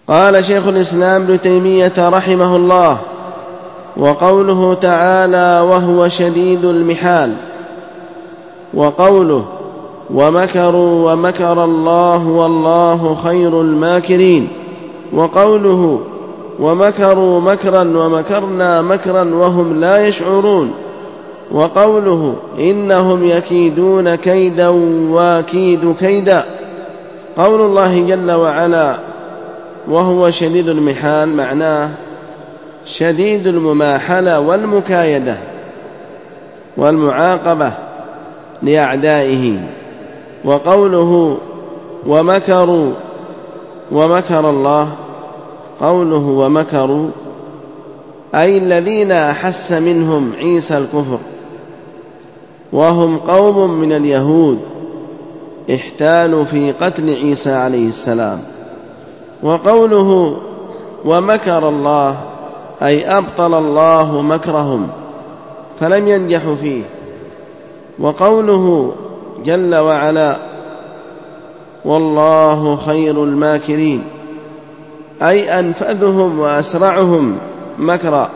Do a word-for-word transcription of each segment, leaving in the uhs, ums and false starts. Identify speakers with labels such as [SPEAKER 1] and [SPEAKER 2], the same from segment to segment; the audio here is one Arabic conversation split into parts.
[SPEAKER 1] قال شيخ الإسلام ابن تيمية رحمه الله: وقوله تعالى: وهو شديد المحال، وقوله: ومكروا ومكر الله والله خير الماكرين، وقوله: ومكروا مكرا ومكرنا مكرا وهم لا يشعرون، وقوله: إنهم يكيدون كيدا واكيد كيدا. قول الله جل وعلا: وهو شديد المحال، معناه شديد المماحلة والمكايدة والمعاقبة لأعدائه. وقوله: ومكروا ومكر الله، قوله ومكروا أي الذين أحس منهم عيسى الكفر، وهم قوم من اليهود احتالوا في قتل عيسى عليه السلام. وقوله ومكر الله أي أبطل الله مكرهم فلم ينجحوا فيه. وقوله جل وعلا: والله خير الماكرين أي أنفذهم وأسرعهم مكرا.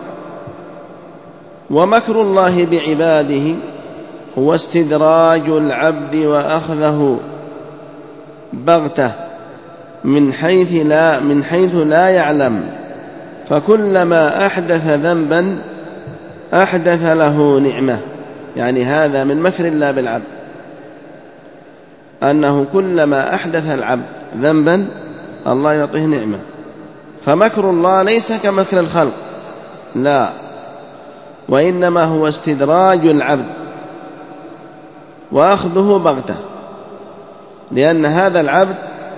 [SPEAKER 1] ومكر الله بعباده هو استدراج العبد وأخذه بغتة من حيث لا, من حيث لا يعلم، فكلما أحدث ذنبا أحدث له نعمة. يعني هذا من مكر الله بالعبد، أنه كلما أحدث العبد ذنبا الله يعطيه نعمة. فمكر الله ليس كمكر الخلق، لا، وإنما هو استدراج العبد وأخذه بغتة، لأن هذا العبد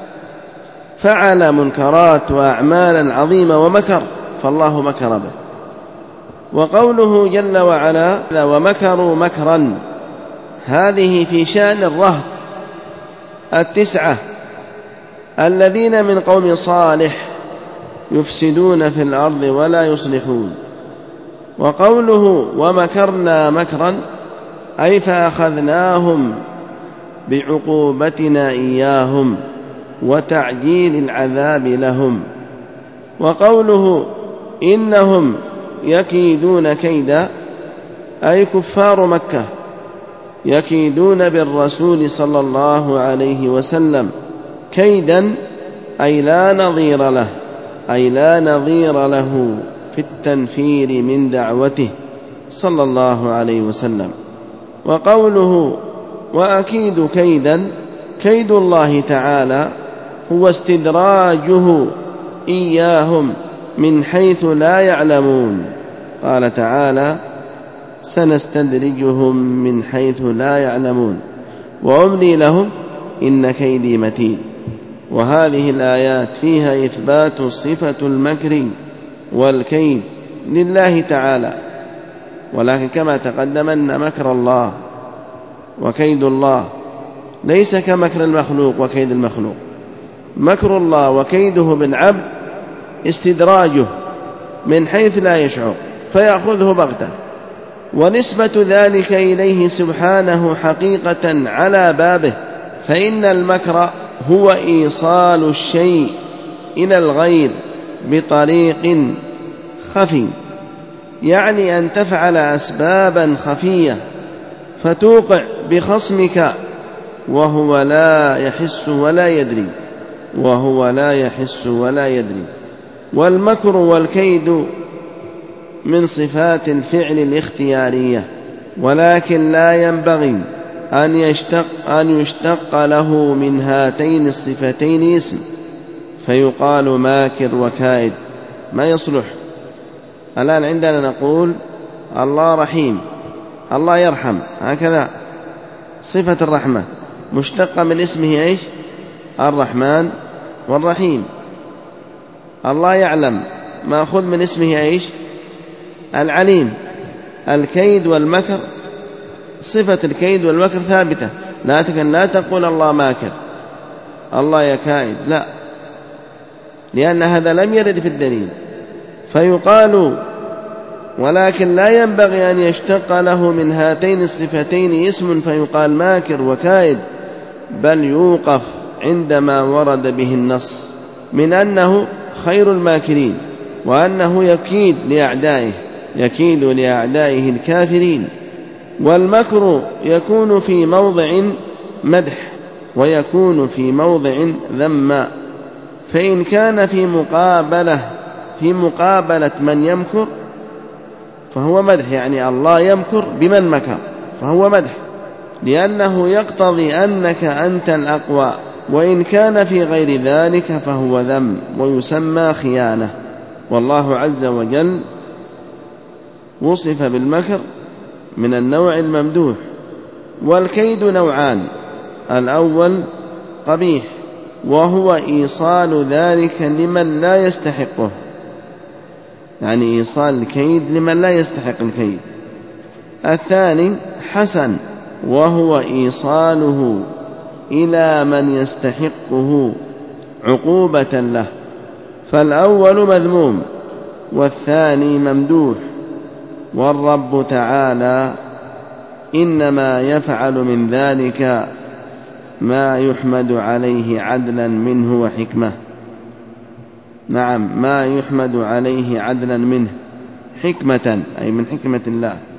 [SPEAKER 1] فعل منكرات وأعمالا عظيمة ومكر، فالله مكر به. وقوله جل وعلا: ومكروا مكرا، هذه في شأن الرهط التسعة الذين من قوم صالح يفسدون في الأرض ولا يصلحون. وقوله ومكرنا مكرا أي فأخذناهم بعقوبتنا إياهم وتعجيل العذاب لهم. وقوله إنهم يكيدون كيدا أي كفار مكة يكيدون بالرسول صلى الله عليه وسلم كيدا أي لا نظير له، أي لا نظير له في التنفير من دعوته صلى الله عليه وسلم. وقوله وأكيد كيدا، كيد الله تعالى هو استدراجه إياهم من حيث لا يعلمون. قال تعالى: سنستدرجهم من حيث لا يعلمون وأملي لهم إن كيدي متين. وهذه الآيات فيها إثبات صفة المكر والكيد لله تعالى، ولكن كما تقدم أن مكر الله وكيد الله ليس كمكر المخلوق وكيد المخلوق. مكر الله وكيده بالعبد استدراجه من حيث لا يشعر فيأخذه بغتة، ونسبة ذلك إليه سبحانه حقيقة على بابه، فإن المكر هو إيصال الشيء إلى الغير بطريق خفي، يعني أن تفعل أسبابا خفية فتوقع بخصمك وهو لا يحس ولا يدري وهو لا يحس ولا يدري. والمكر والكيد من صفات الفعل الاختيارية، ولكن لا ينبغي أن يشتق, أن يشتق له من هاتين الصفتين اسم فيقال ماكر وكائد، ما يصلح. الآن عندنا نقول الله رحيم، الله يرحم، هكذا صفة الرحمة مشتقة من اسمه إيش؟ الرحمن والرحيم. الله يعلم، مأخذ من اسمه إيش؟ العليم. الكيد والمكر، صفة الكيد والمكر ثابتة، لكن لا تقول الله ماكر، الله يكائد، لا، لأن هذا لم يرد في الدليل. فيقال ولكن لا ينبغي أن يشتق له من هاتين الصفتين اسم فيقال ماكر وكائد، بل يوقف عندما ورد به النص من أنه خير الماكرين، وأنه يكيد لأعدائه يكيد لأعدائه الكافرين. والمكر يكون في موضع مدح ويكون في موضع ذم، فإن كان في مقابلة في مقابلة من يمكر فهو مدح، يعني الله يمكر بمن مكر فهو مدح، لأنه يقتضي أنك أنت الأقوى. وإن كان في غير ذلك فهو ذم ويسمى خيانة. والله عز وجل وصف بالمكر من النوع الممدوح. والكيد نوعان: الأول قبيح وهو إيصال ذلك لمن لا يستحقه، يعني إيصال الكيد لمن لا يستحق الكيد. الثاني حسن وهو إيصاله إلى من يستحقه عقوبة له، فالأول مذموم والثاني ممدوح. والرب تعالى إنما يفعل من ذلك ما يحمد عليه عدلا منه وحكمة. نعم، ما يحمد عليه عدلا منه، حكمة أي من حكمة الله.